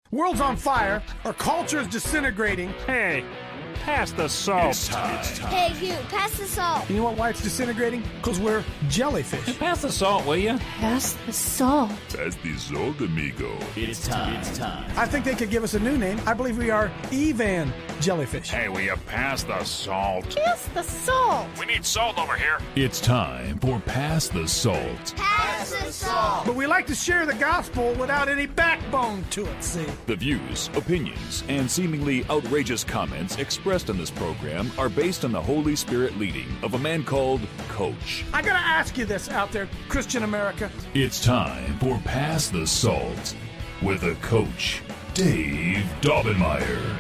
World's on fire. Our culture is disintegrating. Hey, pass the salt. It's time. Hey, you, pass the salt. You know why it's disintegrating? Because we're jellyfish. Pass the salt, will you? Pass the salt. Pass the salt, amigo. It's time. It's time. I think they could give us a new name. I believe we are Evan jellyfish. Hey, will you pass the salt? Pass the salt. We need salt over here. It's time for Pass the Salt. Pass the salt. But we like to share the gospel without any backbone to it, see? The views, opinions, and seemingly outrageous comments expressed in this program are based on the Holy Spirit leading of a man called Coach. I gotta ask you this out there, Christian America. It's time for Pass the Salt with a Coach, Dave Daubenmire.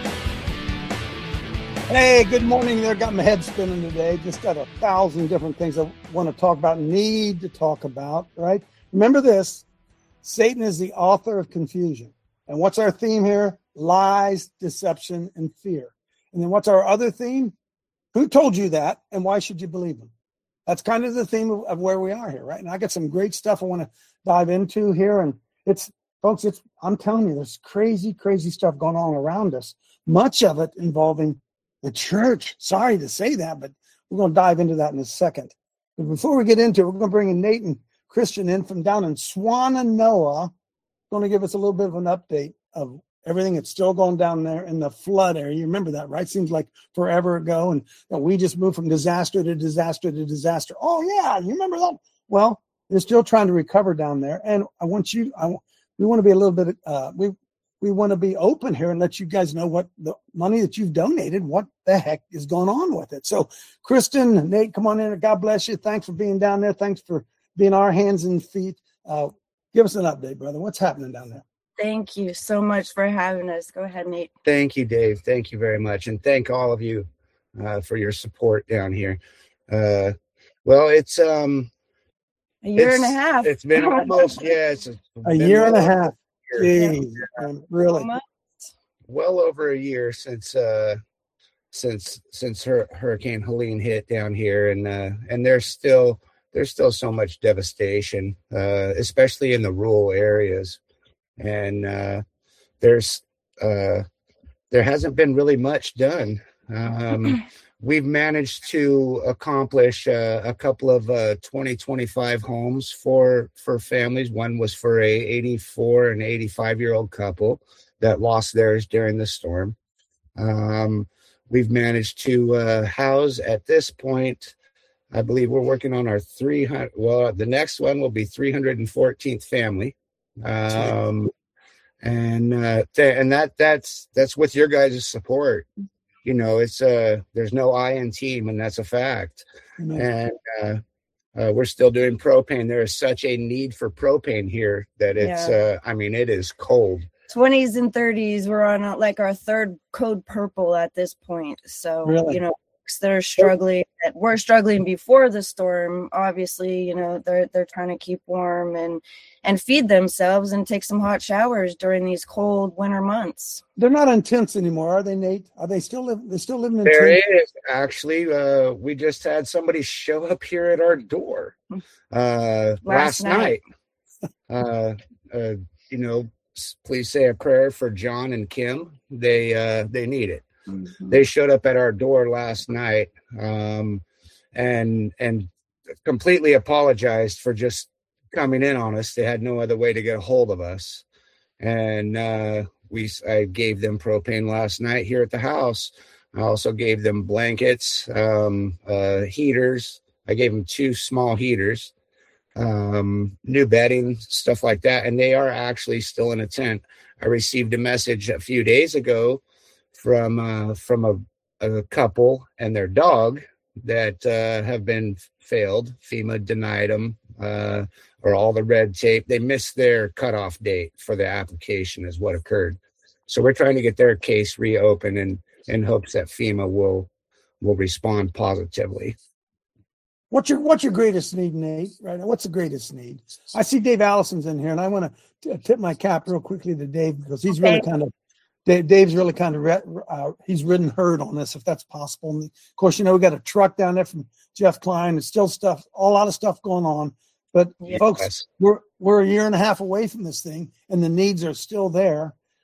Hey, good morning there. Got my head spinning today. Just got 1,000 different things I want to talk about, need to talk about, right? Remember this, Satan is the author of confusion. And what's our theme here? Lies, deception, and fear. And then what's our other theme? Who told you that, and why should you believe them? That's kind of the theme of where we are here, right? And I got some great stuff I want to dive into here. And I'm telling you, there's crazy, crazy stuff going on around us. Much of it involving the church. Sorry to say that, but we're going to dive into that in a second. But before we get into it, we're going to bring in Nate and Christian in from down in Swannanoa. Going to give us a little bit of an update of everything that's still going down there in the flood area. You remember that, right? Seems like forever ago. And we just moved from disaster to disaster to disaster. Oh, yeah. You remember that? Well, they're still trying to recover down there. And we want to be a little bit, we want to be open here and let you guys know what the money that you've donated, what the heck is going on with it. So, Kristen, Nate, come on in. God bless you. Thanks for being down there. Thanks for being our hands and feet. Give us an update, brother. What's happening down there? Thank you so much for having us. Go ahead, Nate. Thank you, Dave. Thank you very much. And thank all of you for your support down here. Well, it's a year and a half. It's been almost, it's a year and a half. Jeez, really? Well over a year since Hurricane Helene hit down here, and there's still so much devastation, especially in the rural areas, and there hasn't been really much done. We've managed to accomplish a couple of 2025 homes for families. One was for a 84 and 85-year-old couple that lost theirs during the storm. We've managed to house at this point, I believe we're working on our 300. Well, the next one will be 314th family. That's with your guys' support. You know, it's there's no I in team, and that's a fact. Mm-hmm. And we're still doing propane. There is such a need for propane here that it's it is cold. 20s and 30s. We're on like our third code purple at this point. So really? They're struggling. We're struggling before the storm. Obviously, they're trying to keep warm and feed themselves and take some hot showers during these cold winter months. They're not in tents anymore, are they, Nate? Are they still living? They're still living in tents? There is actually. We just had somebody show up here at our door last night. Please say a prayer for John and Kim. They need it. Mm-hmm. They showed up at our door last night and completely apologized for just coming in on us. They had no other way to get a hold of us. And I gave them propane last night here at the house. I also gave them blankets, heaters. I gave them 2 small heaters, new bedding, stuff like that. And they are actually still in a tent. I received a message a few days ago from a couple and their dog that have been failed. FEMA denied them or all the red tape. They missed their cutoff date for the application is what occurred. So we're trying to get their case reopened in hopes that FEMA will respond positively. What's your greatest need, Nate? Right now, what's the greatest need? I see Dave Allison's in here, and I want to tip my cap real quickly to Dave because he's really Dave's really kind of he's ridden herd on this, if that's possible. And of course, we got a truck down there from Jeff Klein. It's still a lot of stuff going on. But folks, we're a year and a half away from this thing, and the needs are still there.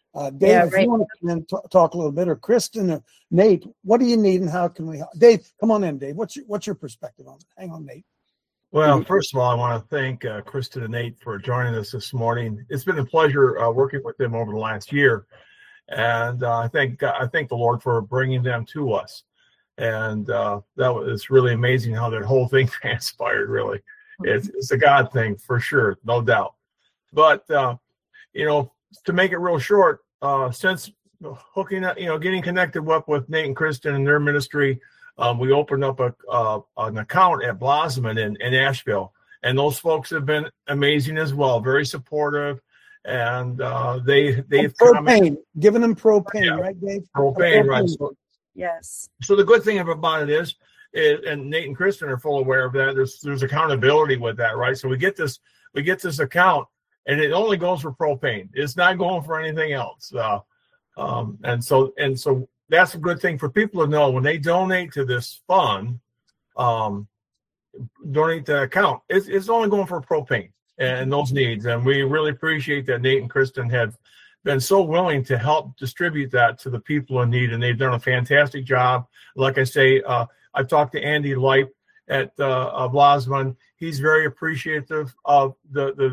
Dave, Yeah, if right. you want to come in and talk a little bit, or Kristen or Nate, what do you need and how can we help? Dave, come on in, Dave. What's your perspective on it? Hang on, Nate. Well, first of all, I want to thank Kristen and Nate for joining us this morning. It's been a pleasure working with them over the last year, and I thank the Lord for bringing them to us. And it's really amazing how that whole thing transpired. Really, it's a God thing for sure, no doubt. But to make it real short, since hooking up, getting connected up with Nate and Kristen and their ministry. We opened up an account at Blosman in Asheville, and those folks have been amazing as well, very supportive, and they've propane, giving them propane, right, Dave? Propane, right? So, Yes. So the good thing about it is, and Nate and Kristen are full aware of that. There's accountability with that, right? So we get this account, and it only goes for propane. It's not going for anything else. And so. That's a good thing for people to know when they donate to this fund, donate to the account. It's only going for propane and those needs. And we really appreciate that Nate and Kristen have been so willing to help distribute that to the people in need. And they've done a fantastic job. Like I say, I've talked to Andy Lipe at Blosman. He's very appreciative of the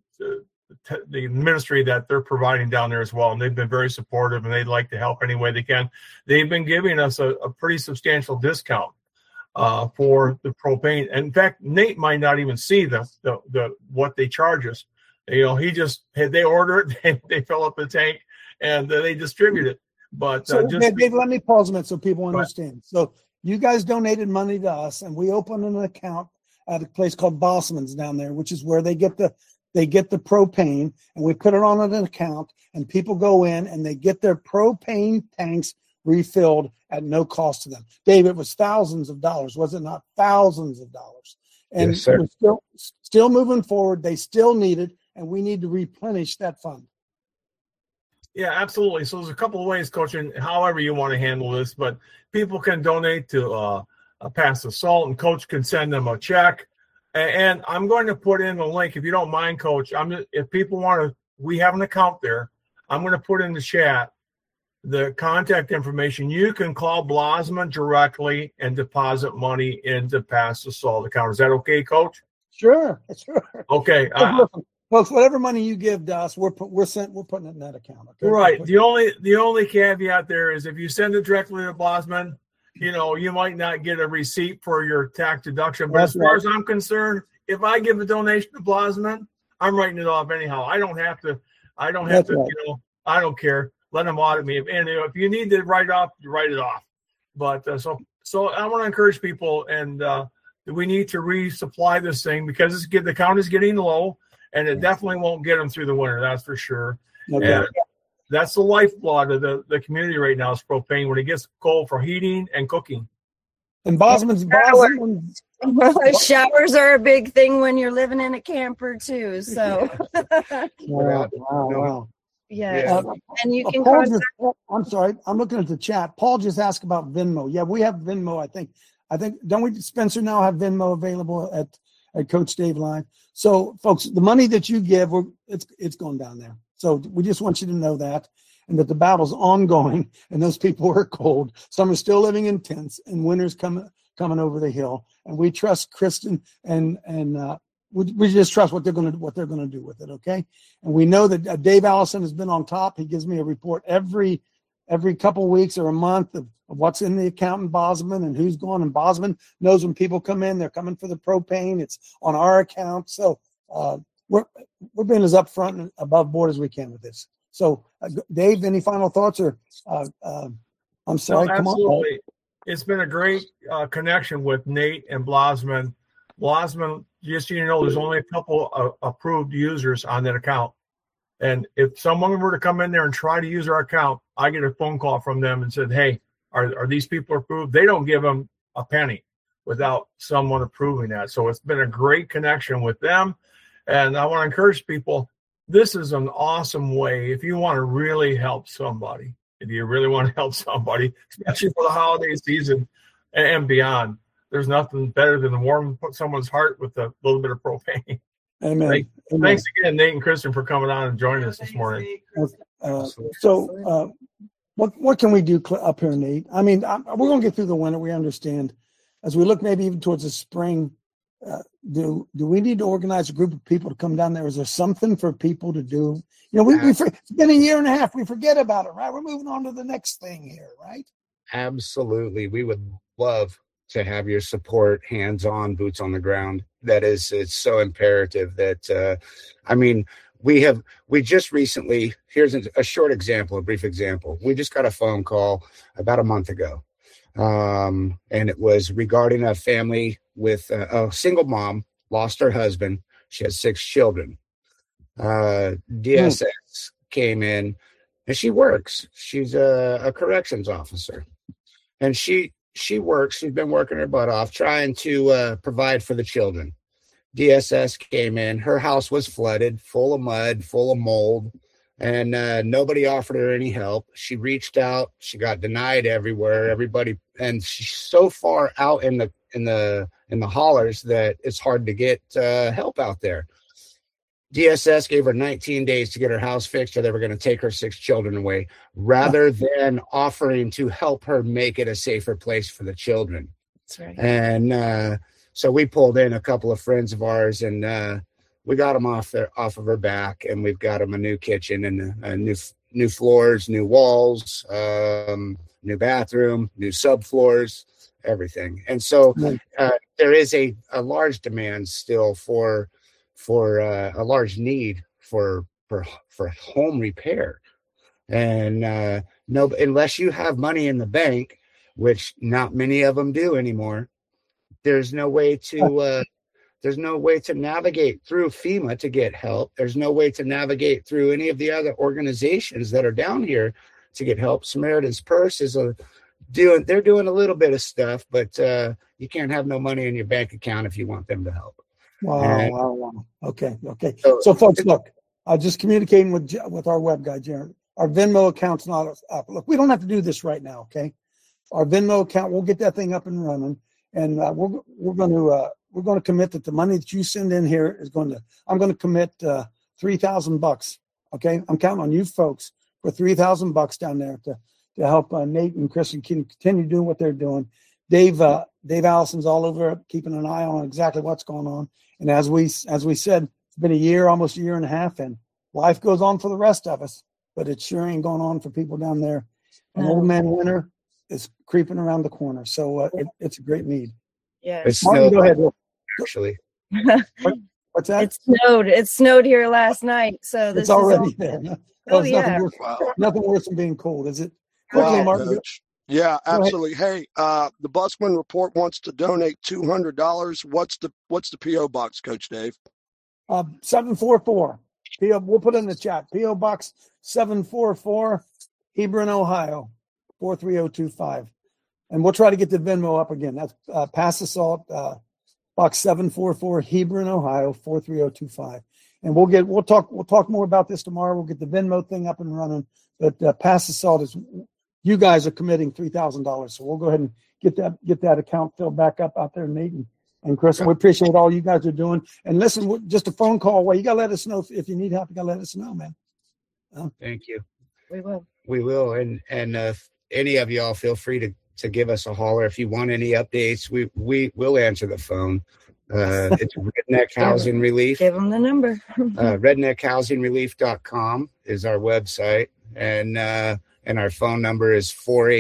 ministry that they're providing down there as well. And they've been very supportive, and they'd like to help any way they can. They've been giving us a pretty substantial discount for the propane. And in fact, Nate might not even see the what they charge us. They order it, they fill up the tank, and they distribute it. But Dave, let me pause a minute so people understand. So you guys donated money to us, and we opened an account at a place called Bosman's down there, which is where they get the propane, and we put it on an account, and people go in and they get their propane tanks refilled at no cost to them. Dave, it was thousands of dollars, was it not? Thousands of dollars. And yes, sir. We're still moving forward. They still need it, and we need to replenish that fund. Yeah, absolutely. So there's a couple of ways, Coach, and however you want to handle this, but people can donate to Pass the Salt, and Coach can send them a check. And I'm going to put in the link, if you don't mind, Coach. If people want to, we have an account there. I'm going to put in the chat the contact information. You can call Blosman directly and deposit money into Pass the Salt account. Is that okay, Coach? Sure. Okay. Folks, whatever money you give to us, we're putting it in that account. Okay? Right. The only caveat there is if you send it directly to Blosman, you might not get a receipt for your tax deduction. But as far as I'm concerned, if I give a donation to Blosman, I'm writing it off anyhow. I don't have to. I don't care. Let them audit me. And if you need to write it off, you write it off. But so I want to encourage people, and we need to resupply this thing because the account is getting low, and it definitely won't get them through the winter. That's for sure. Okay. And that's the lifeblood of the community right now is propane when it gets cold for heating and cooking. And Bosman's showers are a big thing when you're living in a camper too. So wow. Yeah. And you can I'm sorry, I'm looking at the chat. Paul just asked about Venmo. Yeah, we have Venmo, I think don't we, Spencer, now have Venmo available at Coach Dave Live? So folks, the money that you give, it's going down there. So we just want you to know that, and that the battle's ongoing, and those people are cold. Some are still living in tents, and winter's coming over the hill. And we trust Kristen, and we just trust what they're going to do with it. Okay, and we know that Dave Allison has been on top. He gives me a report every couple of weeks or a month of what's in the account in Bosman and who's going. And Bosman knows when people come in, they're coming for the propane. It's on our account, so. We're being as upfront and above board as we can with this. So, Dave, any final thoughts? Or I'm sorry. No, absolutely. It's been a great connection with Nate and Blosman. Blosman, just so you know, there's only a couple approved users on that account. And if someone were to come in there and try to use our account, I get a phone call from them and said, "Hey, are these people approved?" They don't give them a penny without someone approving that. So it's been a great connection with them. And I want to encourage people, this is an awesome way if you want to really help somebody, especially for the holiday season and beyond. There's nothing better than to warm someone's heart with a little bit of propane. Amen. Thanks again, Nate and Kristen, for coming on and joining us this morning. What can we do up here, Nate? I mean, we're going to get through the winter. We understand. As we look maybe even towards the spring, do we need to organize a group of people to come down there? Is there something for people to do? You know, it's been a year and a half. We forget about it, right? We're moving on to the next thing here, right? Absolutely. We would love to have your support, hands-on, boots on the ground. It's so imperative that, we just recently, here's a short example, a brief example. We just got a phone call about a month ago. And it was regarding a family with a single mom, lost her husband. She has 6 children. DSS came in and she works. She's a corrections officer. And she works. She's been working her butt off trying to provide for the children. DSS came in. Her house was flooded, full of mud, full of mold, and nobody offered her any help. She reached out. She got denied everywhere. Everybody, and she's so far out in the hollers that it's hard to get help out there. DSS gave her 19 days to get her house fixed, or they were going to take her 6 children away, rather than offering to help her make it a safer place for the children. That's right. And so we pulled in a couple of friends of ours, and we got them off of her back, and we've got them a new kitchen and new floors, new walls, new bathroom, new subfloors, everything. And so there is a large demand still for a large need for home repair. And unless you have money in the bank, which not many of them do anymore, there's no way to navigate through FEMA to get help. There's no way to navigate through any of the other organizations that are down here to get help. Samaritan's Purse is they're doing a little bit of stuff, but you can't have no money in your bank account if you want them to help. Wow. Okay. So folks, look, just communicating with our web guy, Jared. Our Venmo account's not up. Look, we don't have to do this right now, okay? Our Venmo account, we'll get that thing up and running, and we're going to commit that the money that you send in here I'm going to commit $3,000. Okay, I'm counting on you folks for $3,000 down there to help Nate and Chris and continue doing what they're doing. Dave Allison's all over it, keeping an eye on exactly what's going on. And as we said, it's been almost a year and a half, and life goes on for the rest of us, but it sure ain't going on for people down there. And Old Man Winter is creeping around the corner, so it's a great need. Yeah, Martin, go ahead. Actually, what's that? It snowed here last night, so this it's already there. Nothing worse than being cold, is it? Quickly, Martin. Coach. Yeah, absolutely. Hey, the Busman Report wants to donate $200. What's the P.O. box, Coach Dave? 744. We'll put it in the chat. P.O. Box 744, Hebron, Ohio, 43025. And we'll try to get the Venmo up again. That's Pass the Salt, Box 744, Hebron, Ohio, 43025. And we'll talk more about this tomorrow. We'll get the Venmo thing up and running. But Pass the Salt is, you guys are committing $3,000. So we'll go ahead and get that account filled back up out there, Nate and Chris. We appreciate all you guys are doing. And listen, just a phone call away. You got to let us know if you need help. You got to let us know, man. Thank you. We will. And if any of y'all feel free to give us a holler. If you want any updates, we will answer the phone. It's Redneck Housing Relief. Give them the number. RedneckHousingRelief.com is our website. And our phone number is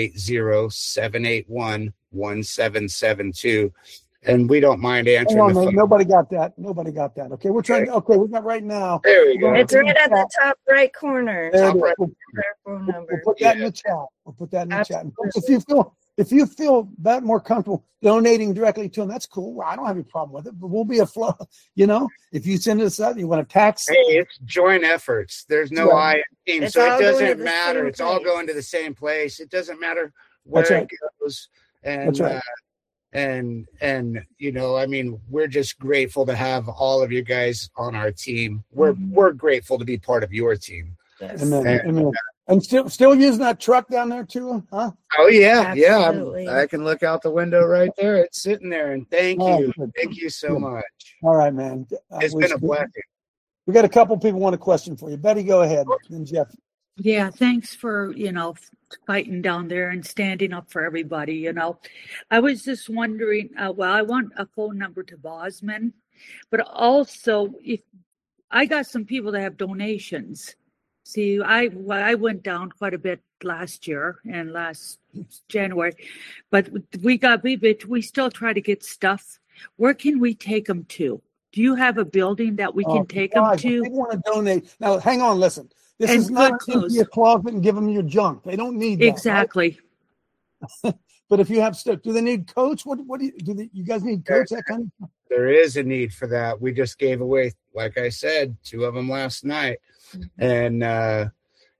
480-781-1772. And we don't mind answering the phone. Nobody got that. Okay, we're trying. Okay, we got right now. There we go. It's right at the top right corner. We'll put that in the chat. And folks, if you feel that more comfortable donating directly to them, that's cool. I don't have any problem with it. But we'll be a flow. If you send us that, you want to tax. Hey, it's joint efforts. There's no I in team, so it doesn't matter. It's all going to the same place. It doesn't matter where it goes. And that's right. And we're just grateful to have all of you guys on our team. We're grateful to be part of your team. Yes. Amen. And still using that truck down there too, huh? Oh yeah, absolutely. I can look out the window right there. It's sitting there, and thank you so much. All right, man. It's been a blessing. We got a couple people want a question for you. Betty, go ahead. And Jeff. Yeah, thanks for, fighting down there and standing up for everybody, I was just wondering, I want a phone number to Bosman, but also if I got some people that have donations. See, I went down quite a bit last year and last January, but we still try to get stuff. Where can we take them to? Do you have a building that we can take them to? They want to donate. Now, hang on, listen. This is not empty a closet and give them your junk. They don't need that. Exactly. Right? But if you have stuff, do they need coats? What do you guys need coats? That kind of stuff? There is a need for that. We just gave away, like I said, 2 of them last night. And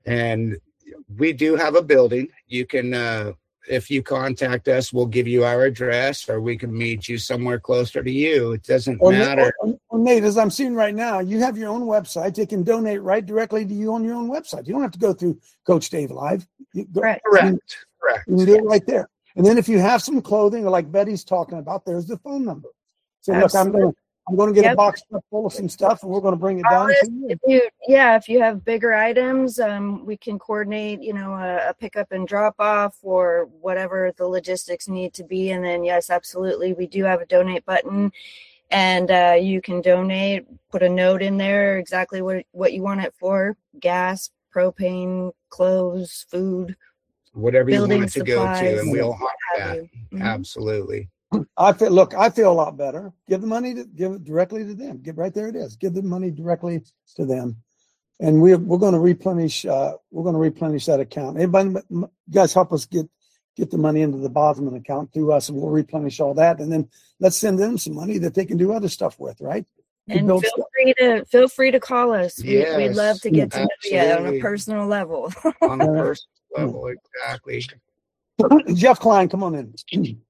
we do have a building. You can, if you contact us, we'll give you our address, or we can meet you somewhere closer to you. It doesn't matter. Nate, as I'm seeing right now, you have your own website. They can donate right directly to you on your own website. You don't have to go through Coach Dave Live. Correct. You can do it right there. And then if you have some clothing, or like Betty's talking about, there's the phone number. So look, I'm going to get a box full of some stuff, and we're going to bring it down to you. If you have bigger items, we can coordinate, a pickup and drop off, or whatever the logistics need to be. And then, yes, absolutely, we do have a donate button, and you can donate. Put a note in there exactly what you want it for: gas, propane, clothes, food, whatever you want it to supplies, go to, and we'll honor that. Mm-hmm. Absolutely. I feel a lot better. Give it directly to them. Right there it is. Give the money directly to them, and we're going to replenish. We're going to replenish that account. Everybody, you guys, help us get the money into the Bosman account through us, and we'll replenish all that. And then let's send them some money that they can do other stuff with. Right? And feel free to call us. We'd love to get to know you on a personal level. On a personal level, exactly. Jeff Klein, come on in.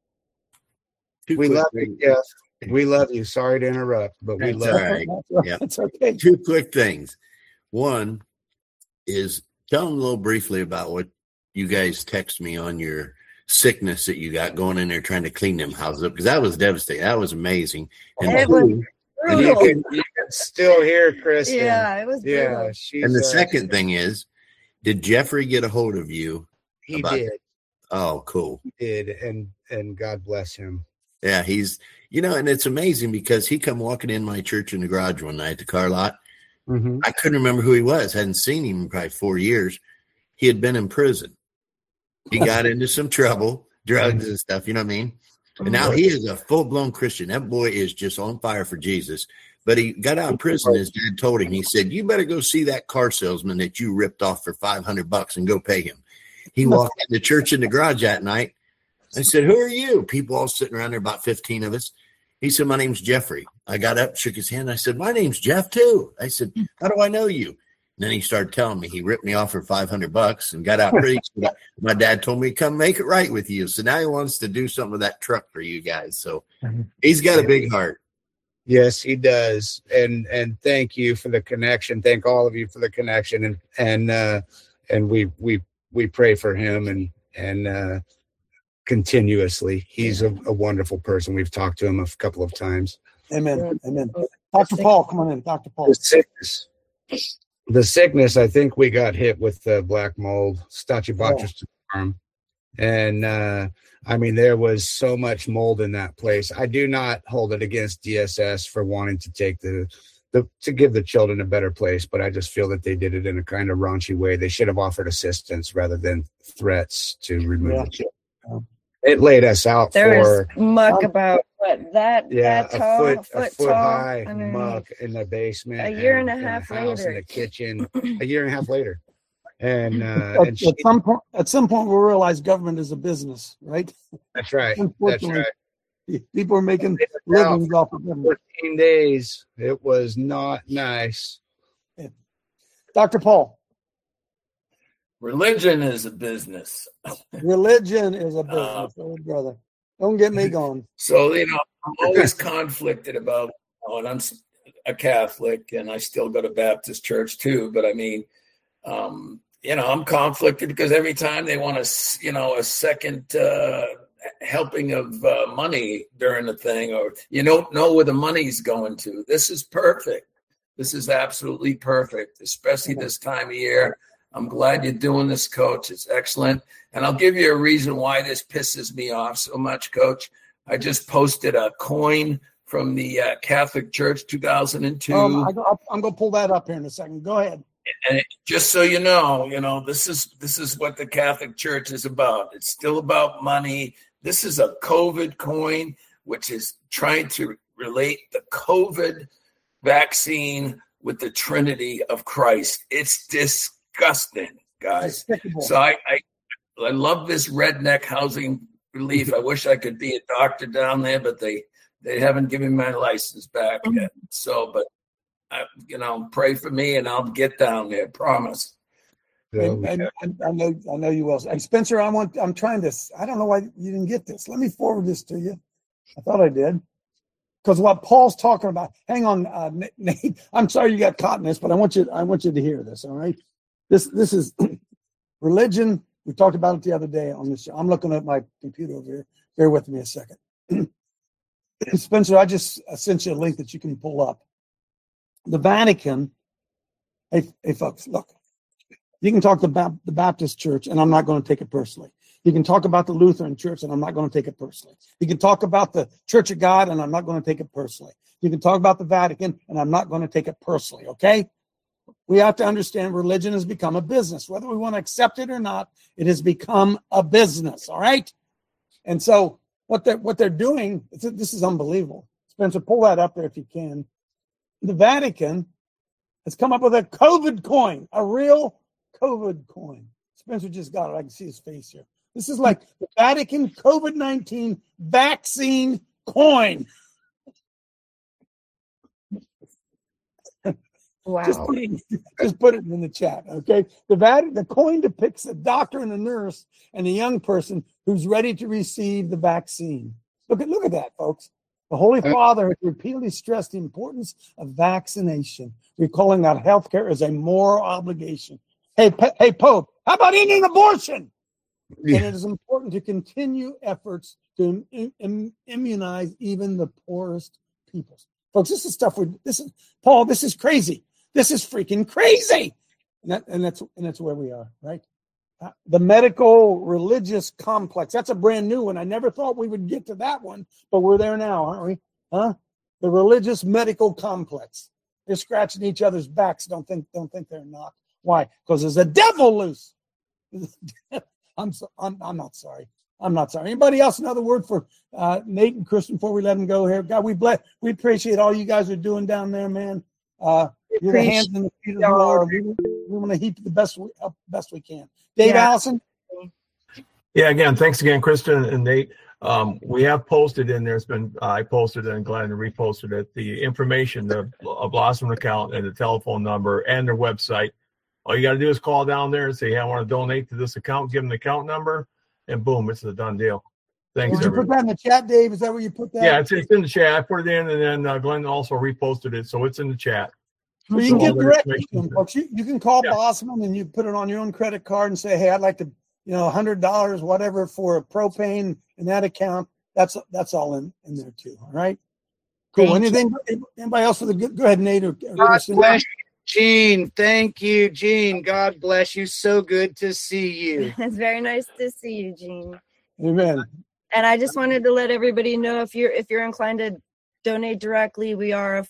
We love you, Jeff. We love you. Sorry to interrupt, but we love you. Yeah, it's okay. 2 quick things. One is tell them a little briefly about what you guys text me on your sickness that you got going in there trying to clean them houses up, because that was devastating. That was amazing. And you can still hear Kristen. Yeah, it was brutal. Yeah, and the second thing is, did Jeffrey get a hold of you? He did. Oh, cool. He did, and God bless him. Yeah, he's, and it's amazing because he come walking in my church in the garage one night at the car lot. Mm-hmm. I couldn't remember who he was. Hadn't seen him in probably 4 years. He had been in prison. He got into some trouble, drugs and stuff, you know what I mean? And now he is a full-blown Christian. That boy is just on fire for Jesus. But he got out of prison. His dad told him, he said, you better go see that car salesman that you ripped off for $500 and go pay him. He walked into church in the garage that night. I said, who are you? People all sitting around there, about 15 of us. He said, my name's Jeffrey. I got up, shook his hand. I said, my name's Jeff too. I said, how do I know you? And then he started telling me he ripped me off for $500 and got out preached. My dad told me, come make it right with you. So now he wants to do something with that truck for you guys. So he's got a big heart. Yes, he does. And thank you for the connection. Thank all of you for the connection. And we pray for him and continuously. He's a wonderful person. We've talked to him a couple of times. Amen. Amen. Dr. Paul, come on in. Dr. Paul. The sickness, I think we got hit with the black mold, Stachybotrys farm. And there was so much mold in that place. I do not hold it against DSS for wanting to take to give the children a better place, but I just feel that they did it in a kind of raunchy way. They should have offered assistance rather than threats to remove the children. It laid us out was muck about that tall, a foot high muck in the basement. A year and a half later, in the kitchen. A year and a half later, and at some point we'll realize government is a business, right? That's right. That's right. People are making livings off of government. 14 days. It was not nice. Dr. Paul. Religion is a business. Religion is a business, brother. Don't get me going. So, I'm always conflicted about, and I'm a Catholic and I still go to Baptist church too. But I'm conflicted because every time they want a second helping of money during the thing, or you don't know where the money's going to. This is perfect. This is absolutely perfect, especially this time of year. I'm glad you're doing this, Coach. It's excellent. And I'll give you a reason why this pisses me off so much, Coach. I just posted a coin from the Catholic Church 2002. I'm going to pull that up here in a second. Go ahead. And just so you know, this is what the Catholic Church is about. It's still about money. This is a COVID coin, which is trying to relate the COVID vaccine with the Trinity of Christ. It's disgusting, guys. Despicable. So I love this redneck housing relief. I wish I could be a doctor down there, but they haven't given my license back yet. So, but pray for me and I'll get down there. Promise. And I know you will. And Spencer, I'm trying to. I don't know why you didn't get this. Let me forward this to you. I thought I did. Because what Paul's talking about. Hang on, Nate. I'm sorry you got caught in this, but I want you to hear this. All right. This is religion. We talked about it the other day on this show. I'm looking at my computer over here. Bear with me a second. Spencer, I just sent you a link that you can pull up. The Vatican. Hey, folks, look. You can talk about the Baptist Church, and I'm not going to take it personally. You can talk about the Lutheran Church, and I'm not going to take it personally. You can talk about the Church of God, and I'm not going to take it personally. You can talk about the Vatican, and I'm not going to take it personally, okay? We have to understand religion has become a business. Whether we want to accept it or not, it has become a business, all right? And so what they're doing, this is unbelievable. Spencer, pull that up there if you can. The Vatican has come up with a COVID coin, a real COVID coin. Spencer just got it. I can see his face here. This is like the Vatican COVID-19 vaccine coin. Wow. Just put it in the chat, okay? The coin depicts a doctor and a nurse and a young person who's ready to receive the vaccine. Look at that, folks. The Holy Father has repeatedly stressed the importance of vaccination, recalling that healthcare is a moral obligation. Hey, Pope, how about ending abortion? Yeah. And it is important to continue efforts to immunize even the poorest peoples. Folks, this is stuff this is crazy. This is freaking crazy. And that's where we are, right? The medical religious complex. That's a brand new one. I never thought we would get to that one, but we're there now, aren't we? Huh? The religious medical complex. They're scratching each other's backs. Don't think they're not. Why? Because there's a devil loose. I'm not sorry. I'm not sorry. Anybody else another word for Nate and Kristen before we let them go here? God, we appreciate all you guys are doing down there, man. You're the hands and the feet of the Lord. We want to heap the best we can. Dave Allison? Yeah, again, thanks again, Kristen and Nate. We have posted in there. I posted it and Glenn reposted it. The information, the Blossom account and the telephone number and their website. All you got to do is call down there and say, hey, I want to donate to this account, give them the account number, and boom, it's a done deal. Thanks, Did you put that in the chat, Dave? Is that where you put that? Yeah, it's in the chat. I put it in, and then Glenn also reposted it, so it's in the chat. So you can get directly to them, folks. You can call Blossman and you put it on your own credit card and say, hey, I'd like to, $100, whatever, for propane in that account. That's all in there too. All right. Cool. Anybody else with a good? Go ahead, Nate. God bless you, Gene. Thank you, Gene. God bless you. So good to see you. It's very nice to see you, Gene. Amen. And I just wanted to let everybody know if you're inclined to donate directly, we are a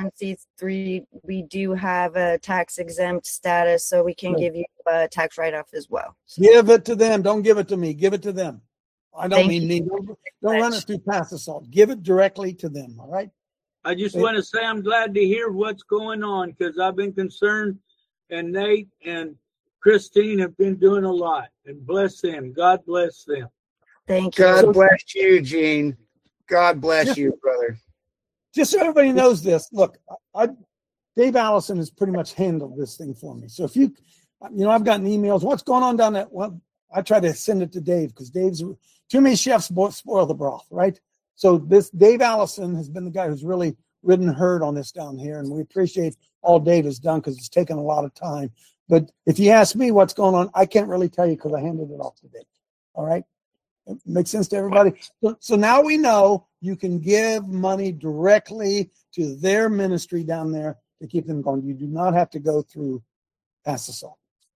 501c3. We do have a tax exempt status, so we can give you a tax write-off as well. Give it to them. Don't give it to me. Give it to them. I don't mean me. Don't run it through Pass the Salt. Give it directly to them. All right. I just want to say I'm glad to hear what's going on because I've been concerned, and Nate and Christine have been doing a lot. And bless them. God bless them. Thank you. God bless you, Gene. God bless you, brother. Just so everybody knows this, look, Dave Allison has pretty much handled this thing for me. So if I've gotten emails, what's going on down that? Well, I try to send it to Dave because Dave's too many chefs spoil the broth, right? So this Dave Allison has been the guy who's really ridden herd on this down here, and we appreciate all Dave has done because it's taken a lot of time. But if you ask me what's going on, I can't really tell you because I handed it off to Dave. All right. It makes sense to everybody. So now we know you can give money directly to their ministry down there to keep them going. You do not have to go through Pass the Salt.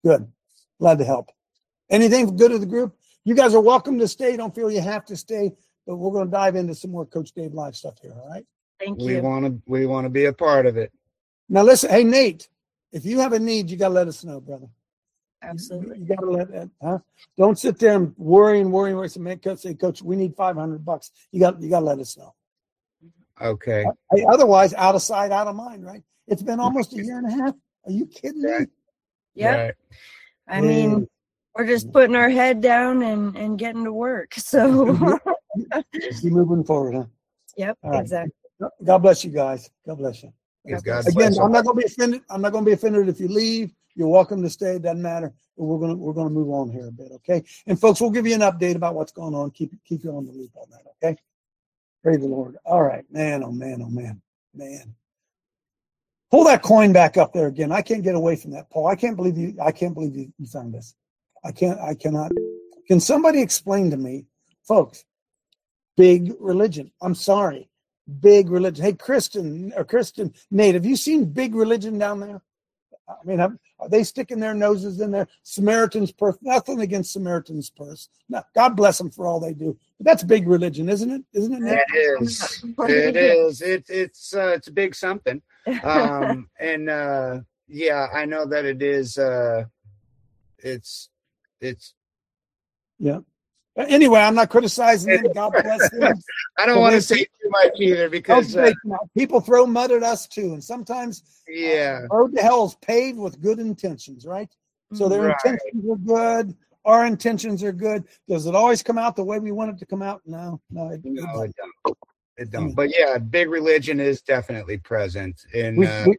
Good. Glad to help. Anything good to the group? You guys are welcome to stay. Don't feel you have to stay, but we're going to dive into some more Coach Dave Live stuff here. All right. Thank We you. want to be a part of it. Now listen, hey Nate, if you have a need, you got to let us know, brother. Absolutely. You got to let that, huh? Don't sit there and worry. Say, Coach, we need $500. You got to let us know. Okay. Hey, otherwise, out of sight, out of mind, right? It's been almost a year and a half. Are you kidding me? Yep. Right. I mean, we're just putting our head down and getting to work. So Just keep moving forward, huh? yep, All right. exactly. God bless you guys. God bless you. God bless Again, you. I'm not going to be offended. I'm not going to be offended if you leave. You're welcome to stay. It doesn't matter. But we're going to move on here a bit, okay? And folks, we'll give you an update about what's going on. Keep you on the loop on that, okay? Praise the Lord. All right, man. Oh man. Oh man. Man. Pull that coin back up there again. I can't get away from that, Paul. I can't believe you found this. I cannot. Can somebody explain to me, folks? Big religion. I'm sorry. Big religion. Hey, Kristen, Nate, have you seen Big Religion down there? I mean, are they sticking their noses in there? Samaritan's Purse. Nothing against Samaritan's Purse. No, God bless them for all they do. But that's big religion, isn't it? Isn't it, Nate? It is. It is. It's a big something. Yeah, I know that it is. It's. Yeah. Anyway, I'm not criticizing them. God bless them. I don't want to say too much either because people throw mud at us too, and sometimes road to hell is paved with good intentions, right? So their intentions are good. Our intentions are good. Does it always come out the way we want it to come out? No, it don't. It don't. But yeah, big religion is definitely present in.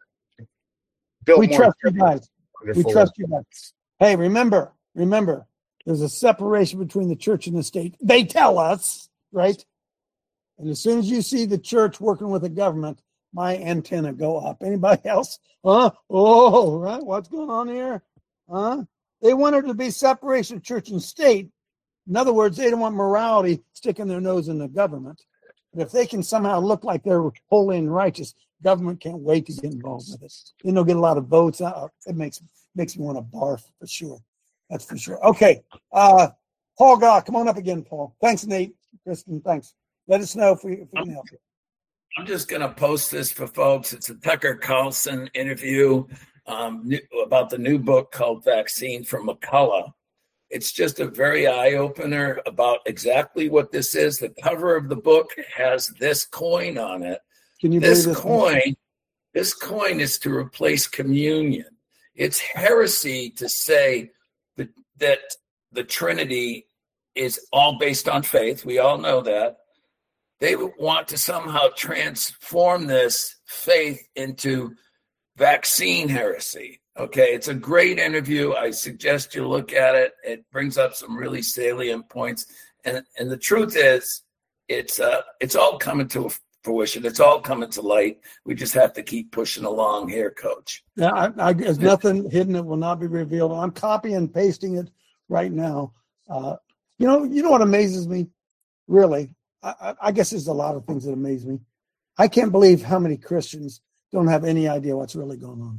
We trust you guys. We trust you guys. Hey, remember. There's a separation between the church and the state. They tell us, right? And as soon as you see the church working with the government, my antenna go up. Anybody else? Huh? Oh, right. What's going on here? Huh? They want there to be separation of church and state. In other words, they don't want morality sticking their nose in the government. But if they can somehow look like they're holy and righteous, government can't wait to get involved with it. Then they'll get a lot of votes. It makes me want to barf for sure. That's for sure. Okay. Paul Goff, come on up again, Paul. Thanks, Nate. Kristen, thanks. Let us know if we can help you. I'm just going to post this for folks. It's a Tucker Carlson interview about the new book called Vaccine from McCullough. It's just a very eye-opener about exactly what this is. The cover of the book has this coin on it. Can you this believe coin? This coin is to replace communion. It's heresy to say that the Trinity is all based on faith. We all know that. They want to somehow transform this faith into vaccine heresy. Okay, it's a great interview. I suggest you look at it. It brings up some really salient points. And the truth is, it's all coming to fruition. It's all coming to light. We just have to keep pushing along here, Coach. Yeah, there's nothing hidden that will not be revealed. I'm copying and pasting it right now. You know what amazes me? Really, I guess there's a lot of things that amaze me. I can't believe how many Christians don't have any idea what's really going on.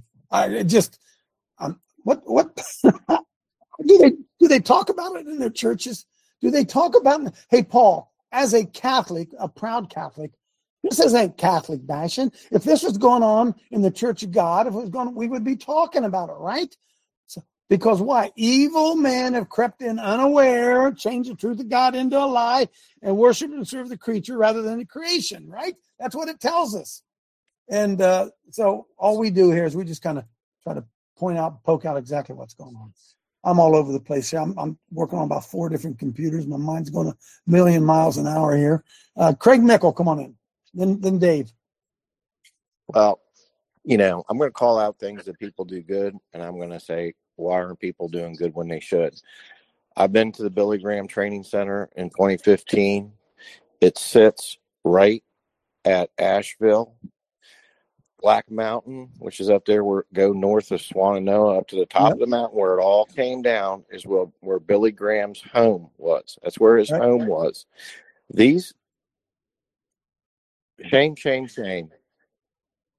What do they talk about it in their churches? Do they talk about it? Hey, Paul, as a Catholic, a proud Catholic, this isn't Catholic bashing. If this was going on in the Church of God, if it was going, we would be talking about it, right? So, because why? Evil men have crept in unaware, changed the truth of God into a lie, and worship and serve the creature rather than the creation, right? That's what it tells us. And so all we do here is we just kind of try to poke out exactly what's going on. I'm all over the place here. I'm working on about 4 different computers. My mind's going a million miles an hour here. Craig Mickle, come on in. Then Dave. Well, I'm going to call out things that people do good, and I'm going to say, why aren't people doing good when they should? I've been to the Billy Graham Training Center in 2015. It sits right at Asheville. Black Mountain, which is up there go north of Swannanoa up to the top of the mountain where it all came down, is where Billy Graham's home was. That's where his home was. These shame.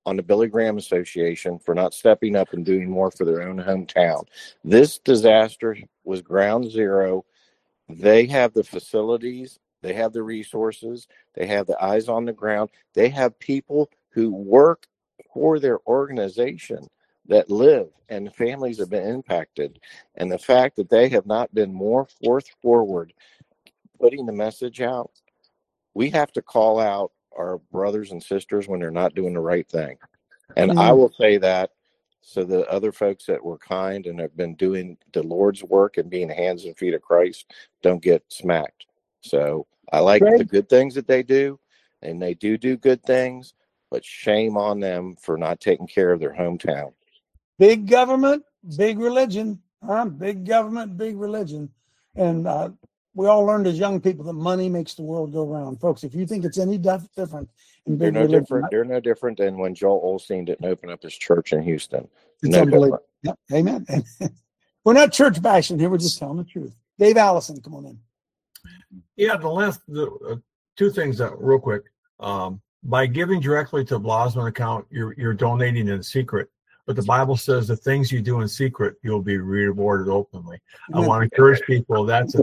on the Billy Graham Association for not stepping up and doing more for their own hometown. This disaster was ground zero. They have the facilities, they have the resources, they have the eyes on the ground, they have people who work for their organization that live, and families have been impacted. And the fact that they have not been more forward putting the message out, we have to call out our brothers and sisters when they're not doing the right thing. And I will say that so the other folks that were kind and have been doing the Lord's work and being hands and feet of Christ don't get smacked. So I like the good things that they do, and they do good things, but shame on them for not taking care of their hometown. Big government, big religion. Big government, big religion. And we all learned as young people that money makes the world go round. Folks, if you think it's any different in big religion, they're no different than when Joel Osteen didn't open up his church in Houston. It's unbelievable. Yep. Amen. We're not church bashing here. We're just telling the truth. Dave Allison, come on in. Yeah, two things real quick. By giving directly to a Blosman account, you're donating in secret. But the Bible says the things you do in secret, you'll be rewarded openly. I want to encourage people. That's a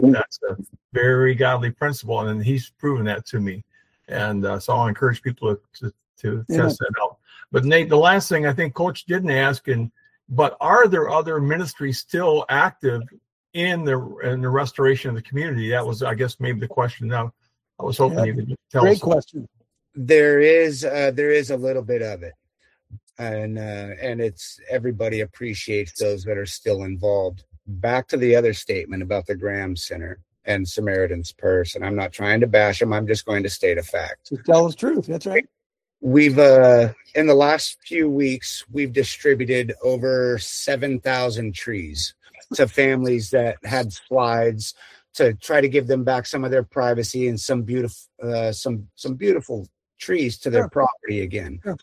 very godly principle, and he's proven that to me. And so I'll encourage people to test that out. But Nate, the last thing I think Coach didn't ask, but are there other ministries still active in the restoration of the community? That was, I guess, maybe the question. Now, I was hoping you could tell us. Great question. There is a little bit of it. And it's everybody appreciates those that are still involved. Back to the other statement about the Graham Center and Samaritan's Purse, and I'm not trying to bash them. I'm just going to state a fact. Just tell the truth. That's right. We've in the last few weeks, we've distributed over 7,000 trees to families that had slides to try to give them back some of their privacy and some beautiful trees to their property again. Sure.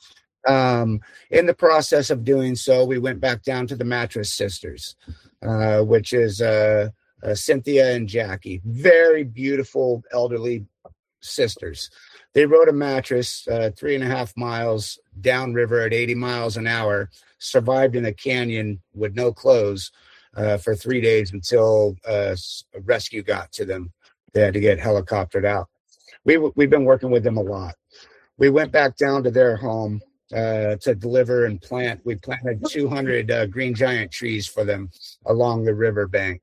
In the process of doing so, we went back down to the Mattress Sisters, which is Cynthia and Jackie. Very beautiful elderly sisters. They rode a mattress 3.5 miles downriver at 80 miles an hour, survived in a canyon with no clothes for 3 days until a rescue got to them. They had to get helicoptered out. We've been working with them a lot. We went back down to their home to deliver and plant. We planted 200 green giant trees for them along the riverbank.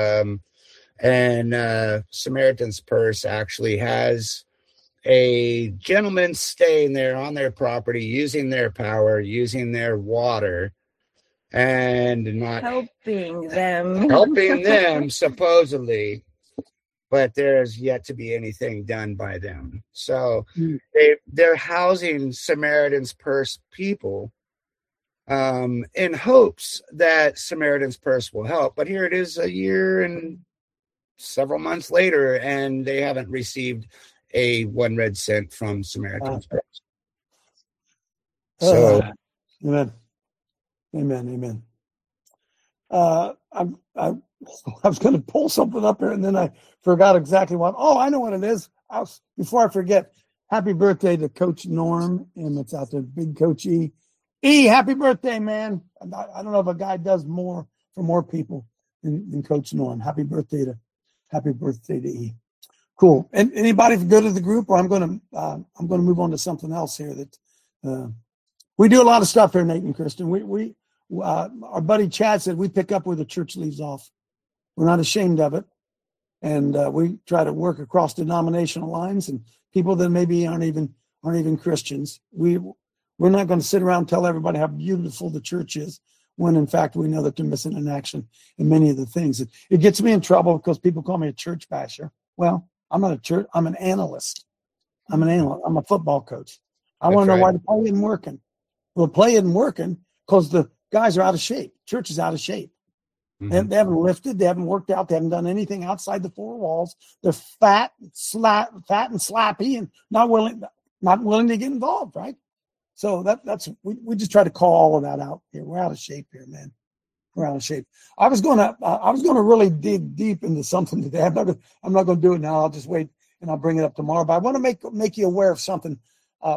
And Samaritan's Purse actually has a gentleman staying there on their property, using their power, using their water, and not helping them supposedly. But there's yet to be anything done by them. So they're housing Samaritan's Purse people in hopes that Samaritan's Purse will help. But here it is a year and several months later, and they haven't received a 1 red cent from Samaritan's Purse. So, amen. I was going to pull something up here, and then I forgot exactly what. Oh, I know what it is. Before I forget, happy birthday to Coach Norm, and it's out there, Big Coach E. E, happy birthday, man. I don't know if a guy does more for more people than Coach Norm. Happy birthday to E. Cool. And anybody go to the group, or I'm going to move on to something else here. That we do a lot of stuff here, Nate and Kristen. We our buddy Chad said we pick up where the church leaves off. We're not ashamed of it, and we try to work across denominational lines and people that maybe aren't even Christians. We're not going to sit around and tell everybody how beautiful the church is, when in fact we know that they're missing in action in many of the things. It gets me in trouble because people call me a church basher. Well, I'm not a church. I'm an analyst. I'm a football coach. I want to know why the play isn't working. Well, the play isn't working because the guys are out of shape. Church is out of shape. Mm-hmm. They haven't lifted. They haven't worked out. They haven't done anything outside the four walls. They're fat and slappy, and not willing to get involved. Right. So that's we just try to call all of that out here. We're out of shape here, man. We're out of shape. I was gonna really dig deep into something today. I'm not gonna do it now. I'll just wait and I'll bring it up tomorrow. But I want to make you aware of something.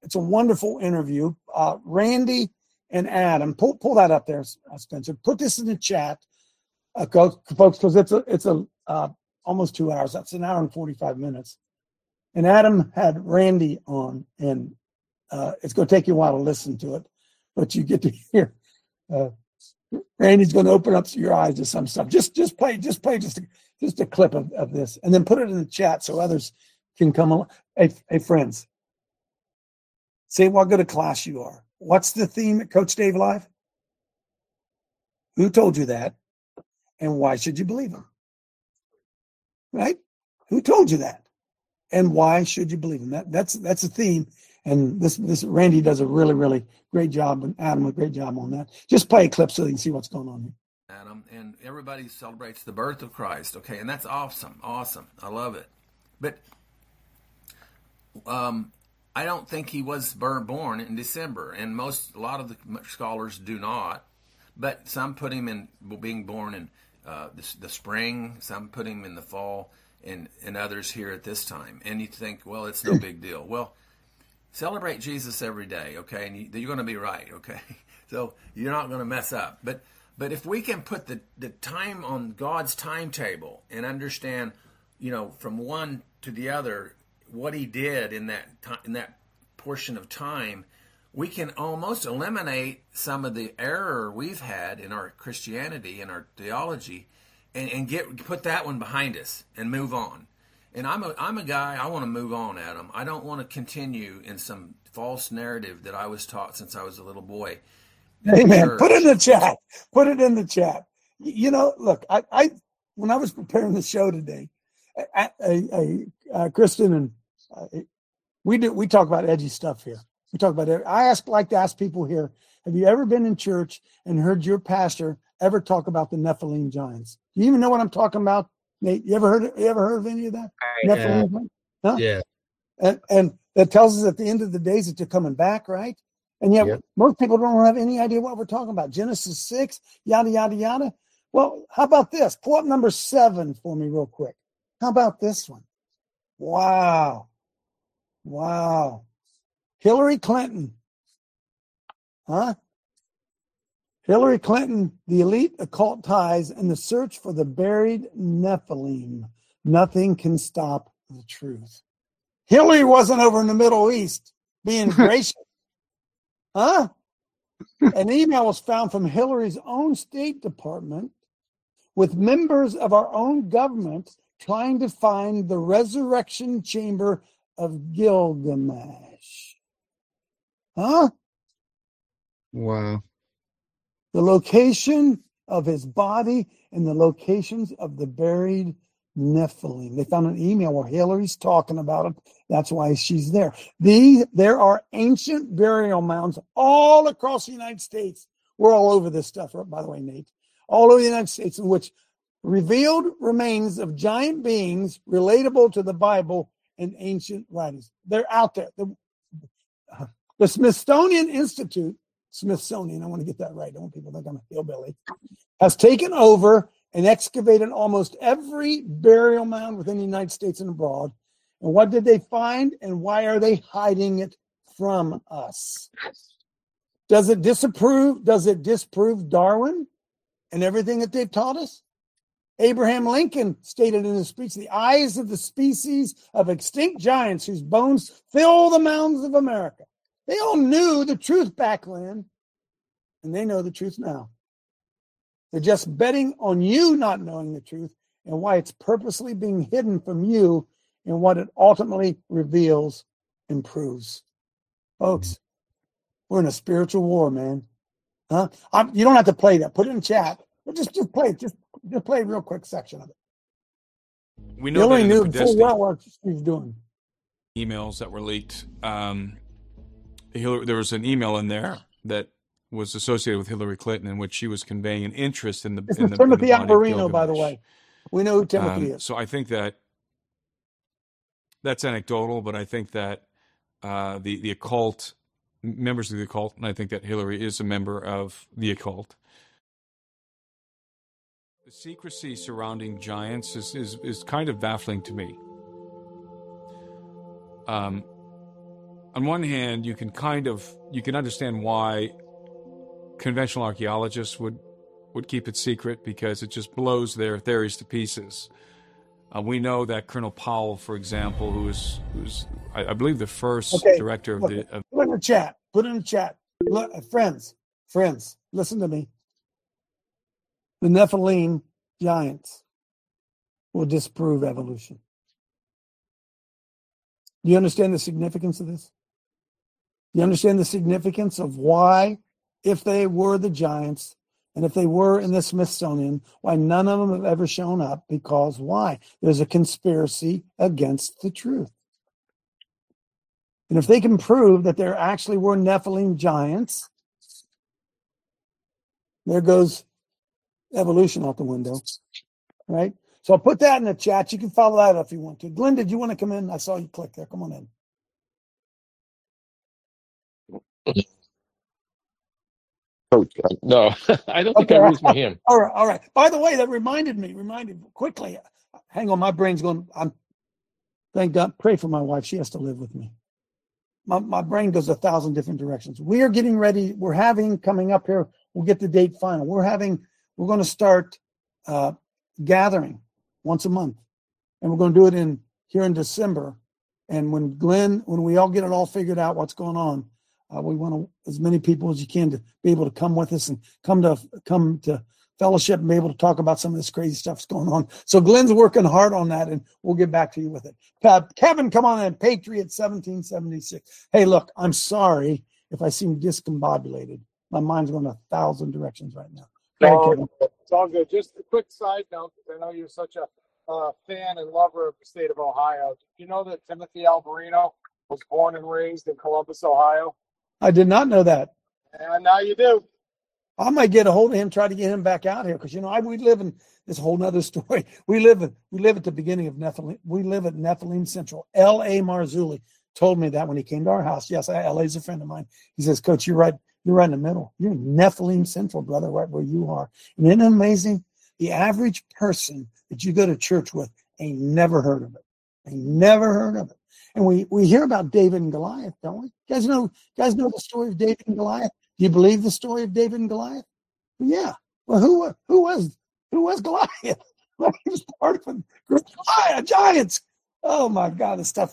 It's a wonderful interview. Randy and Adam, pull that up there, Spencer. Put this in the chat, folks, because it's almost 2 hours. That's an hour and 45 minutes. And Adam had Randy on, and it's going to take you a while to listen to it, but you get to hear. Randy's going to open up your eyes to some stuff. Just play a clip of this, and then put it in the chat so others can come along. Hey, friends, say what good a class you are. What's the theme at Coach Dave Live? Who told you that? And why should you believe him? Right? Who told you that? And why should you believe him? That's a theme. And this Randy does a really, really great job, and Adam a great job on that. Just play a clip so you can see what's going on here. Adam, and everybody celebrates the birth of Christ, okay? And that's awesome. I love it. But I don't think he was born in December, and a lot of the scholars do not. But some put him in being born in the spring, some put him in the fall, and others here at this time. And you think, well, it's no big deal. Well, celebrate Jesus every day, okay? And you're going to be right, okay? So you're not going to mess up. But if we can put the time on God's timetable and understand, from one to the other, what he did in that portion of time, we can almost eliminate some of the error we've had in our Christianity and our theology, and put that one behind us and move on. And I'm a guy, I want to move on, Adam. I don't want to continue in some false narrative that I was taught since I was a little boy. Amen. Put it in the chat. Put it in the chat. Look, I when I was preparing the show today, Kristen and we talk about edgy stuff here. We talk about it. I like to ask people here, have you ever been in church and heard your pastor ever talk about the Nephilim giants? Do you even know what I'm talking about? Nate, you ever heard of any of that? Nephilim? Huh? Yeah. And that tells us at the end of the days that they're coming back, right? And yet most people don't have any idea what we're talking about. Genesis 6, yada, yada, yada. Well, how about this? Pull up number 7 for me real quick. How about this one? Wow. Hillary Clinton. Huh? Hillary Clinton, the elite occult ties, and the search for the buried Nephilim. Nothing can stop the truth. Hillary wasn't over in the Middle East being gracious. Huh? An email was found from Hillary's own State Department with members of our own government trying to find the resurrection chamber of Gilgamesh. Huh? Wow. The location of his body and the locations of the buried Nephilim. They found an email where Hillary's talking about it. That's why she's there. There are ancient burial mounds all across the United States. We're all over this stuff, by the way, Nate. All over the United States, in which revealed remains of giant beings relatable to the Bible and ancient writings. They're out there. The Smithsonian Institute, I want to get that right. I don't want people to think I'm a hillbilly, has taken over and excavated almost every burial mound within the United States and abroad. And what did they find, and why are they hiding it from us? Does it disprove Darwin and everything that they've taught us? Abraham Lincoln stated in his speech, the eyes of the species of extinct giants whose bones fill the mounds of America. They all knew the truth back then, and they know the truth now. They're just betting on you not knowing the truth and why it's purposely being hidden from you and what it ultimately reveals and proves. Folks, we're in a spiritual war, man. Huh? You don't have to play that. Put it in chat. But just play it. Just play a real quick section of it. We know that knew full well what she was doing. Emails that were leaked. There was an email in there that was associated with Hillary Clinton in which she was conveying an interest in the. This is Timothy Alvarino, by the way. We know who Timothy is. So I think that's anecdotal, but I think that the occult, members of the occult, and I think that Hillary is a member of the occult. The secrecy surrounding giants is kind of baffling to me. on one hand, you can understand why conventional archaeologists would keep it secret, because it just blows their theories to pieces. We know that Colonel Powell, for example, who's I believe the first director of the. Put in the chat. Put in the chat. Look, friends, listen to me. The Nephilim giants will disprove evolution. Do you understand the significance of this? Do you understand the significance of why, if they were the giants, and if they were in the Smithsonian, why none of them have ever shown up? Because why? There's a conspiracy against the truth. And if they can prove that there actually were Nephilim giants, there goes evolution out the window, right? So I'll put that in the chat. You can follow that if you want to. Glenn, did you want to come in? I saw you click there. Come on in. Coach, no, I don't think I raised my hand. All right. By the way, that reminded quickly. Hang on, my brain's going. Thank God. Pray for my wife. She has to live with me. My brain goes 1,000 different directions. We are getting ready. We're having coming up here. We'll get the date final. We're going to start gathering once a month, and we're going to do it here in December. And when we all get it all figured out, what's going on. We want as many people as you can to be able to come with us and come to fellowship and be able to talk about some of this crazy stuff that's going on. So Glenn's working hard on that, and we'll get back to you with it. Kevin, come on in. Patriot 1776. Hey, look, I'm sorry if I seem discombobulated. My mind's going 1,000 directions right now. It's all good. Just a quick side note, because I know you're such a fan and lover of the state of Ohio. Did you know that Timothy Alberino was born and raised in Columbus, Ohio? I did not know that. And now you do. I might get a hold of him, try to get him back out here, because we live in this whole nother story. We live at the beginning of Nephilim. We live at Nephilim Central. L.A. Marzulli told me that when he came to our house. Yes, L.A.'s a friend of mine. He says, Coach, you're right. You're right in the middle. You're in Nephilim Central, brother, right where you are. And isn't it amazing? The average person that you go to church with ain't never heard of it. Ain't never heard of it. And we hear about David and Goliath, don't we? You guys know the story of David and Goliath? Do you believe the story of David and Goliath? Yeah. Well, who was Goliath? Well, he was part of a group of Goliath giants. Oh my God, the stuff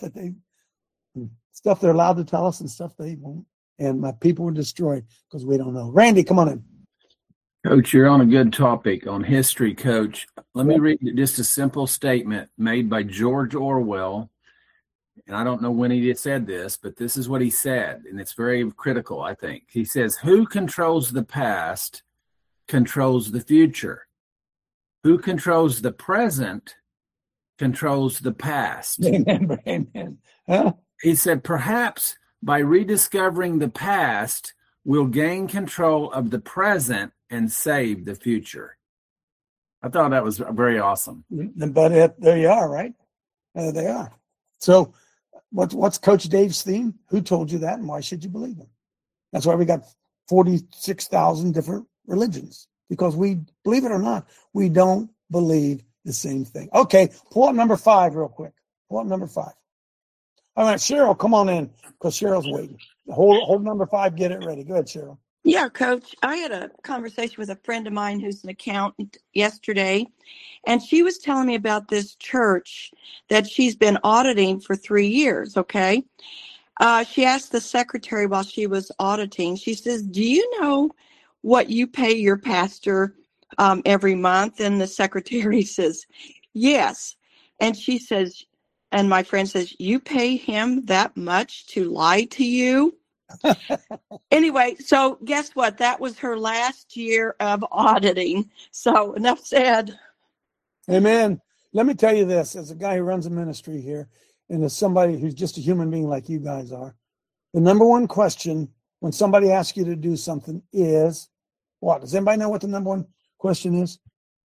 they're allowed to tell us and stuff they won't. And my people were destroyed because we don't know. Randy, come on in. Coach, you're on a good topic on history, Coach. Let me read just a simple statement made by George Orwell. And I don't know when he said this, but this is what he said, and it's very critical, I think. He says, who controls the past controls the future. Who controls the present controls the past. Amen. Huh? He said, perhaps by rediscovering the past, we'll gain control of the present and save the future. I thought that was very awesome. But there you are, right? They are. So what's Coach Dave's theme? Who told you that, and why should you believe him? That's why we got 46,000 different religions, because we, believe it or not, we don't believe the same thing. Okay, pull up number 5 real quick. Pull up number 5. All right, Cheryl, come on in, because Cheryl's waiting. Hold number 5, get it ready. Go ahead, Cheryl. Yeah, Coach, I had a conversation with a friend of mine who's an accountant yesterday, and she was telling me about this church that she's been auditing for 3 years, okay? She asked the secretary while she was auditing, she says, do you know what you pay your pastor every month? And the secretary says, yes. And she says, and my friend says, you pay him that much to lie to you? Anyway, so guess what? That was her last year of auditing. So enough said. Amen. Let me tell you this, as a guy who runs a ministry here, and as somebody who's just a human being like you guys are, the number one question when somebody asks you to do something is, what? Does anybody know what the number one question is?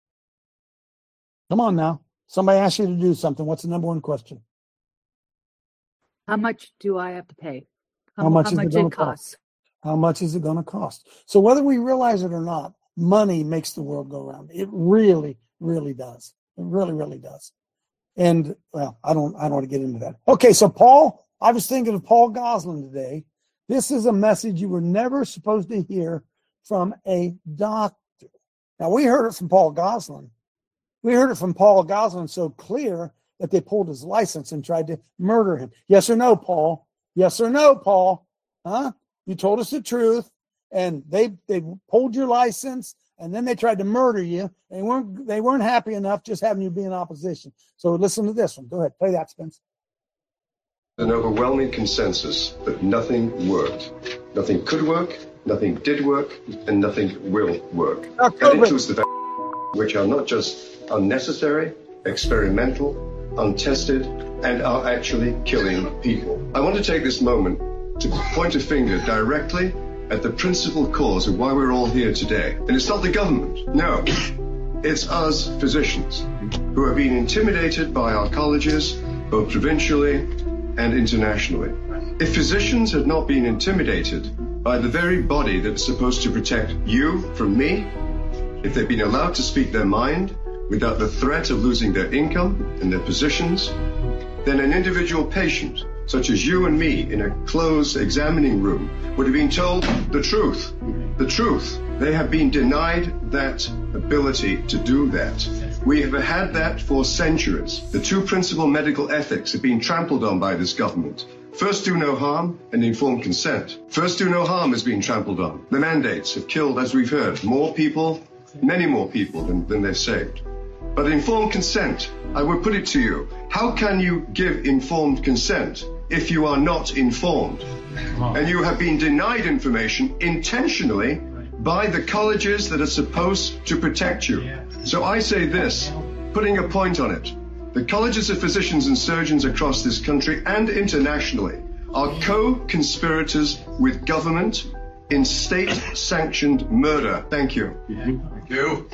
Come on now. Somebody asks you to do something. What's the number one question? How much do I have to pay? How much is it going to cost? How much is it going to cost? So whether we realize it or not, money makes the world go round. It really, really does. It really, really does. And well, I don't want to get into that. Okay, so Paul I was thinking of Paul Goslin today. This is a message you were never supposed to hear from a doctor. Now, we heard it from Paul Goslin. We heard it from Paul Goslin so clear that they pulled his license and tried to murder him. Yes or no, Paul? Yes or no, Paul? Huh? You told us the truth, and they pulled your license, and then they tried to murder you. They weren't happy enough just having you be in opposition. So listen to this one. Go ahead, play that, Spence. An overwhelming consensus that nothing worked. Nothing could work, nothing did work, and nothing will work. That includes the vaccines, which are not just unnecessary, experimental, untested, and are actually killing people. I want to take this moment to point a finger directly at the principal cause of why we're all here today. And it's not the government. No. It's us physicians who are being intimidated by our colleges, both provincially and internationally. If physicians had not been intimidated by the very body that's supposed to protect you from me, if they'd been allowed to speak their mind without the threat of losing their income and their positions, then an individual patient, such as you and me in a closed examining room, would have been told the truth. The truth. They have been denied that ability to do that. We have had that for centuries. The two principal medical ethics have been trampled on by this government. First do no harm and informed consent. First do no harm has been trampled on. The mandates have killed, as we've heard, more people, many more people than they've saved. But informed consent, I would put it to you, how can you give informed consent if you are not informed? And you have been denied information intentionally by the colleges that are supposed to protect you. So I say this, putting a point on it. The colleges of physicians and surgeons across this country and internationally are co-conspirators with government in state-sanctioned murder. Thank you. Thank you.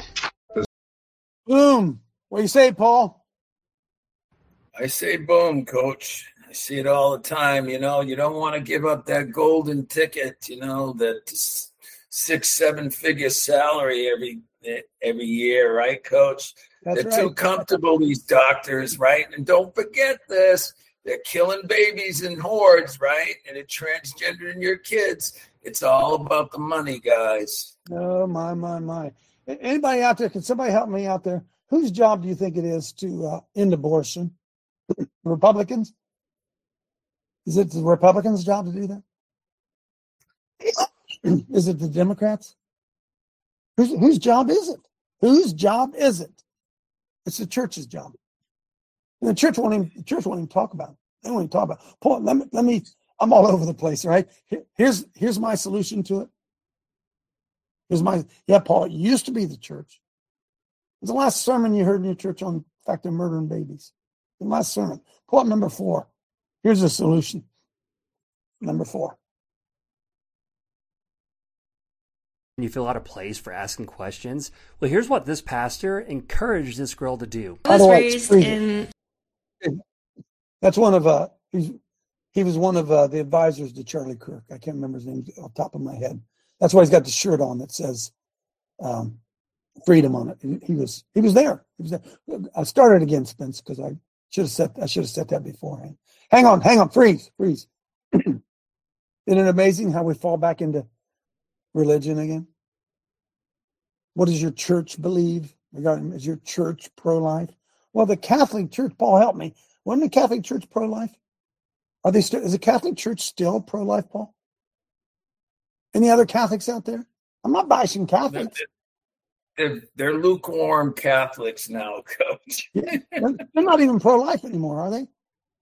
Boom. What do you say, Paul? I say boom, Coach. I see it all the time. You know, you don't want to give up that golden ticket, you know, that 6-7 figure salary every year, right, Coach? That's They're right. too comfortable, these doctors, right? And don't forget this. They're killing babies in hordes, right? And they're transgendering your kids. It's all about the money, guys. Oh, my. Anybody out there, can somebody help me out there? Whose job do you think it is to end abortion? Republicans? Is it the Republicans' job to do that? Is it the Democrats? Whose job is it? Whose job is it? It's the church's job. And the church won't even talk about it. They won't even talk about it. Paul, let me, I'm all over the place, right? Here's my solution to it. Paul, it used to be the church. What's the last sermon you heard in your church on the fact of murdering babies? The last sermon. Pull up number 4. Here's the solution. Number 4. You feel out of place for asking questions. Well, here's what this pastor encouraged this girl to do. I was raised in. That's one of he was one of the advisors to Charlie Kirk. I can't remember his name off the top of my head. That's why he's got the shirt on that says freedom on it. He was there. He was there. I started again, Spence, because I should have said that beforehand. Hang on, freeze. Isn't it amazing how we fall back into religion again? What does your church believe regarding, is your church pro-life? Well, the Catholic Church, Paul, help me. Wasn't the Catholic Church pro-life? Are they still? Is the Catholic Church still pro-life, Paul? Any other Catholics out there? I'm not bashing Catholics. They're lukewarm Catholics now, Coach. They're not even pro-life anymore, are they?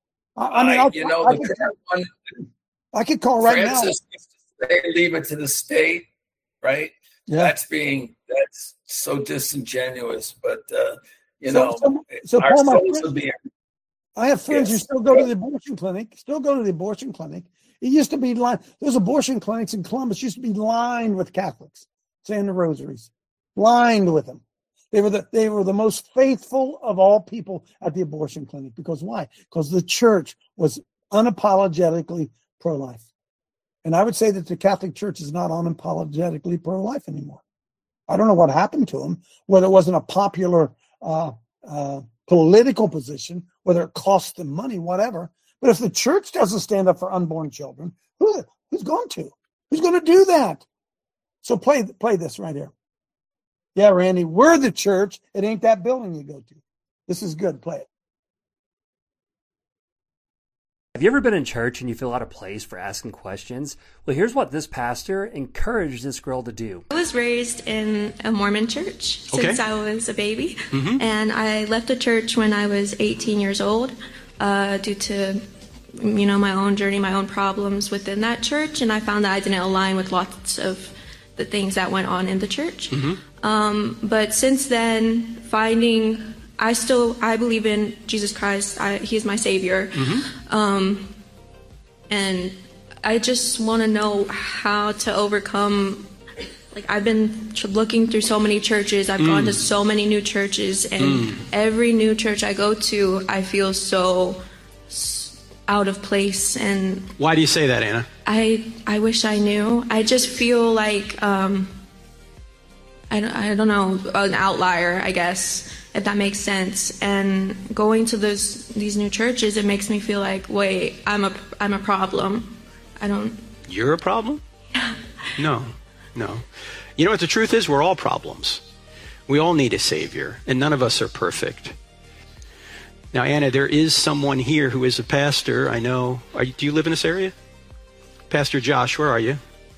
I could call right now. Francis used to say, leave it to the state, right? Yeah. That's so disingenuous, but So our Paul, souls are being. I have friends who still go to the abortion clinic. It used to be lined. Those abortion clinics in Columbus used to be lined with Catholics saying the rosaries, lined with them. They were the most faithful of all people at the abortion clinic. Because why? Because the church was unapologetically pro-life. And I would say that the Catholic Church is not unapologetically pro-life anymore. I don't know what happened to them, whether it wasn't a popular political position, whether it cost them money, whatever. But if the church doesn't stand up for unborn children, who's going to? Who's going to do that? So play this right here. Yeah, Randy, we're the church. It ain't that building you go to. This is good. Play it. Have you ever been in church and you feel out of place for asking questions? Well, here's what this pastor encouraged this girl to do. I was raised in a Mormon church since I was a baby. And I left the church when I was 18 years old due to, my own journey, my own problems within that church. And I found that I didn't align with lots of the things that went on in the church. But since then, I believe in Jesus Christ. He is my Savior. And I just want to know how to overcome. Like, I've been looking through so many churches. I've gone to so many new churches. And every new church I go to, I feel so out of place. And why do you say that, Anna? I wish I knew. I just feel like, I don't know, an outlier, I guess, if that makes sense. And going to these new churches, it makes me feel like, wait, I'm a problem. You're a problem? No. You know what the truth is? We're all problems. We all need a Savior, and none of us are perfect. Now, Anna, there is someone here who is a pastor. I know. Do you live in this area? Pastor Josh, where are you?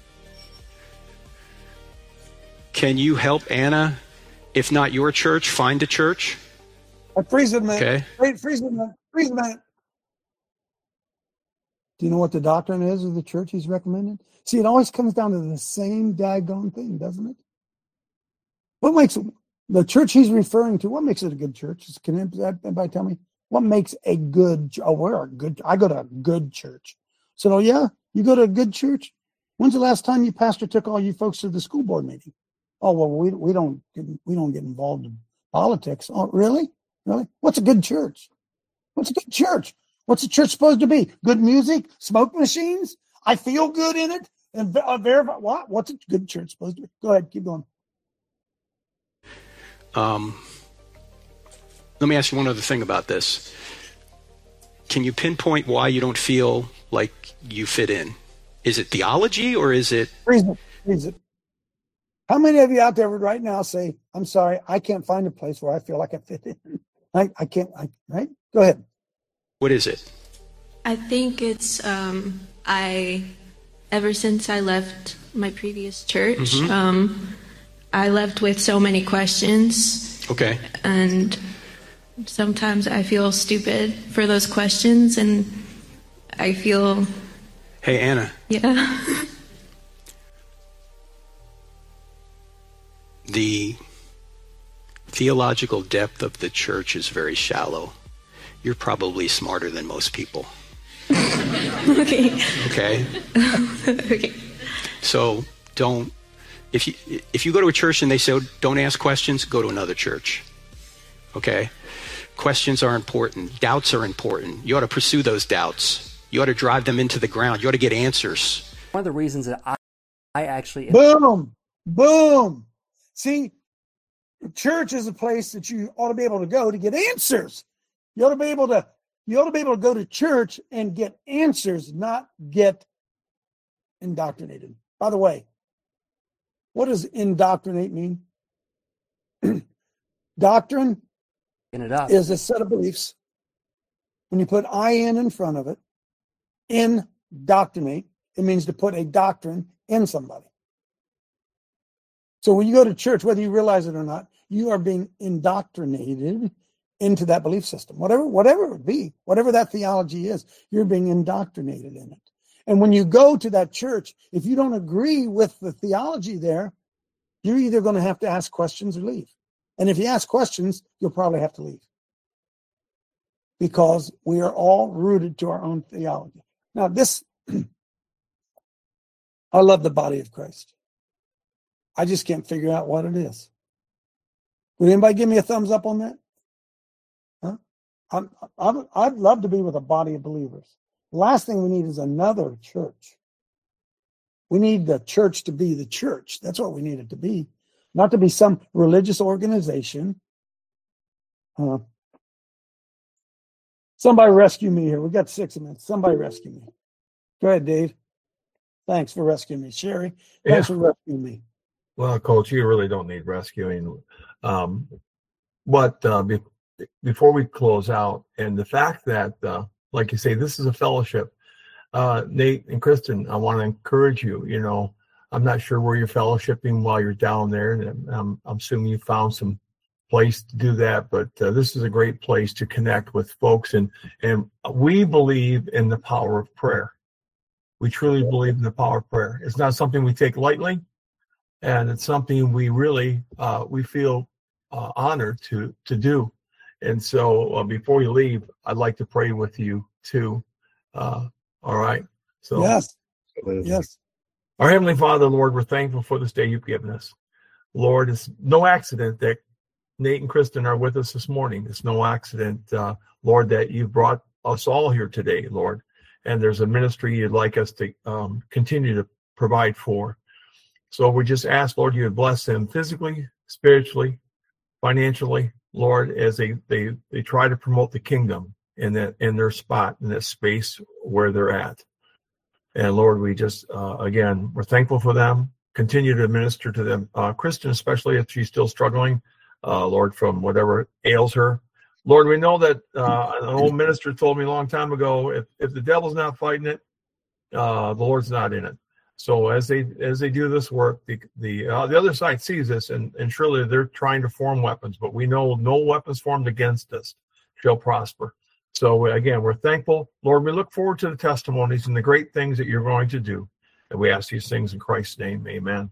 Can you help Anna? If not your church, find a church. Freeze it, man. Okay. Wait, freeze it, man. Do you know what the doctrine is of the church he's recommended? See, it always comes down to the same daggone thing, doesn't it? What makes the church he's referring to, what makes it a good church? Can anybody tell me? What makes a good, I go to a good church. So, yeah, you go to a good church? When's the last time your pastor took all you folks to the school board meeting? Oh, well, we don't get involved in politics. Oh, really? Really? What's a good church? What's a good church? What's a church supposed to be? Good music? Smoke machines? I feel good in it? And verify what? What's a good church supposed to be? Go ahead, keep going. Let me ask you one other thing about this. Can you pinpoint why you don't feel like you fit in? Is it theology or is it? Freeze it. How many of you out there right now say, I'm sorry, I can't find a place where I feel like I fit in? I can't, right? Go ahead. What is it? I think it's, ever since I left my previous church, I left with so many questions. Okay. And sometimes I feel stupid for those questions, and I feel... Hey, Anna. Yeah. The theological depth of the church is very shallow. You're probably smarter than most people. Okay. Okay. So if you go to a church and they say, don't ask questions, go to another church. Okay? Questions are important. Doubts are important. You ought to pursue those doubts. You ought to drive them into the ground. You ought to get answers. One of the reasons that I actually... Boom. See, church is a place that you ought to be able to go to get answers. You ought to be able to go to church and get answers, not get indoctrinated. By the way, what does indoctrinate mean? Doctrine is a set of beliefs. When you put in front of it, indoctrinate, it means to put a doctrine in somebody. So when you go to church, whether you realize it or not, you are being indoctrinated into that belief system. Whatever it be, whatever that theology is, you're being indoctrinated in it. And when you go to that church, if you don't agree with the theology there, you're either going to have to ask questions or leave. And if you ask questions, you'll probably have to leave. Because we are all rooted to our own theology. Now I love the body of Christ. I just can't figure out what it is. Would anybody give me a thumbs up on that? Huh? I'd love to be with a body of believers. The last thing we need is another church. We need the church to be the church. That's what we need it to be. Not to be some religious organization. Somebody rescue me here. We got 6 minutes. Somebody rescue me. Go ahead, Dave. Thanks for rescuing me. Sherry, thanks for rescuing me. Well, Coach, you really don't need rescuing. But before we close out, and the fact that, like you say, this is a fellowship, Nate and Kristen, I want to encourage you. You know, I'm not sure where you're fellowshipping while you're down there, and I'm assuming you found some place to do that. But this is a great place to connect with folks, and we believe in the power of prayer. We truly believe in the power of prayer. It's not something we take lightly, and it's something we really we feel honored to do. And so before you leave, I'd like to pray with you too. All right. So yes. Our Heavenly Father, Lord, we're thankful for this day you've given us. Lord, it's no accident that Nate and Kristen are with us this morning. It's no accident, Lord, that you've brought us all here today, Lord. And there's a ministry you'd like us to continue to provide for. So we just ask, Lord, you would bless them physically, spiritually, financially, Lord, as they try to promote the kingdom in their spot, in that space where they're at. And Lord, we just, again, we're thankful for them. Continue to minister to them. Kristen, especially if she's still struggling, Lord, from whatever ails her. Lord, we know that an old minister told me a long time ago, if the devil's not fighting it, the Lord's not in it. So as they do this work, the other side sees this, and surely they're trying to form weapons, but we know no weapons formed against us shall prosper. So again, we're thankful. Lord, we look forward to the testimonies and the great things that you're going to do. And we ask these things in Christ's name. Amen.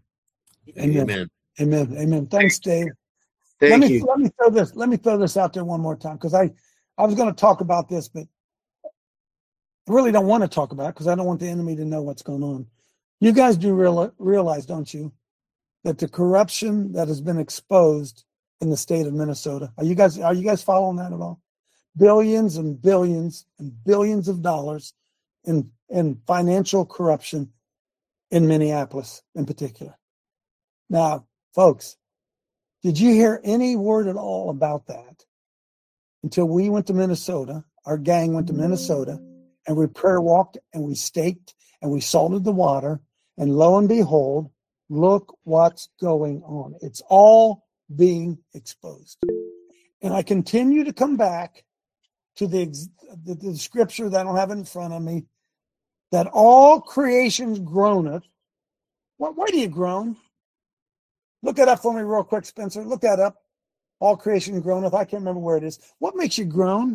Amen. Thanks, Dave. Thank you. Let me throw this out there one more time, because I was going to talk about this, but I really don't want to talk about it because I don't want the enemy to know what's going on. You guys do realize, don't you, that the corruption that has been exposed in the state of Minnesota, are you guys following that at all? Billions and billions and billions of dollars in financial corruption in Minneapolis in particular. Now, folks, did you hear any word at all about that until we went to Minnesota? Our gang went to Minnesota, and we prayer walked, and we staked, and we salted the water, and lo and behold, look what's going on. It's all being exposed. And I continue to come back to the scripture that I don't have in front of me, that all creations groaneth. Why do you groan? Look that up for me real quick, Spencer. Look that up. All creation groaneth. I can't remember where it is. What makes you groan?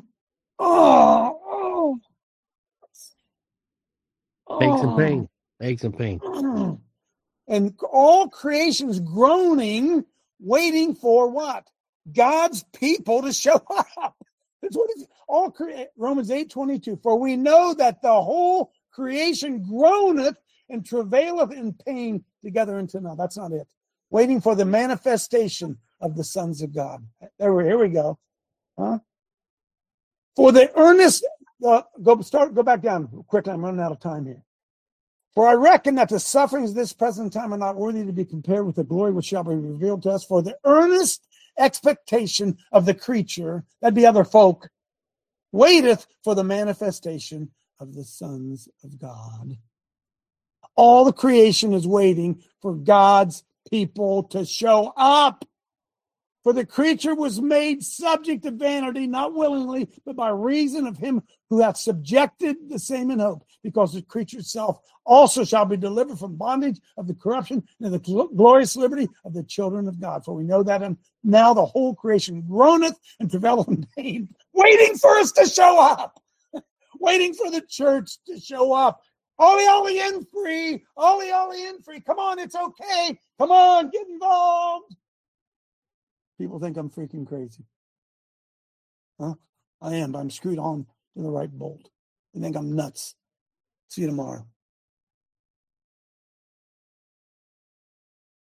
Aches and pain. And all creation's groaning, waiting for what? God's people to show up. That's what it's all. Romans 8:22. For we know that the whole creation groaneth and travaileth in pain together until now. That's not it. Waiting for the manifestation of the sons of God. Here we go. Huh? For the earnest, go back down quickly. I'm running out of time here. For I reckon that the sufferings of this present time are not worthy to be compared with the glory which shall be revealed to us. For the earnest expectation of the creature, that'd be other folk, waiteth for the manifestation of the sons of God. All the creation is waiting for God's people to show up. For the creature was made subject to vanity, not willingly, but by reason of him who hath subjected the same in hope, because the creature itself also shall be delivered from bondage of the corruption and the glorious liberty of the children of God. For we know that now the whole creation groaneth and travaileth in pain, waiting for us to show up, waiting for the church to show up. Ollie in free. Ollie in free. Come on, it's okay. Come on, get involved. People think I'm freaking crazy. Huh? I am, but I'm screwed on to the right bolt. They think I'm nuts. See you tomorrow.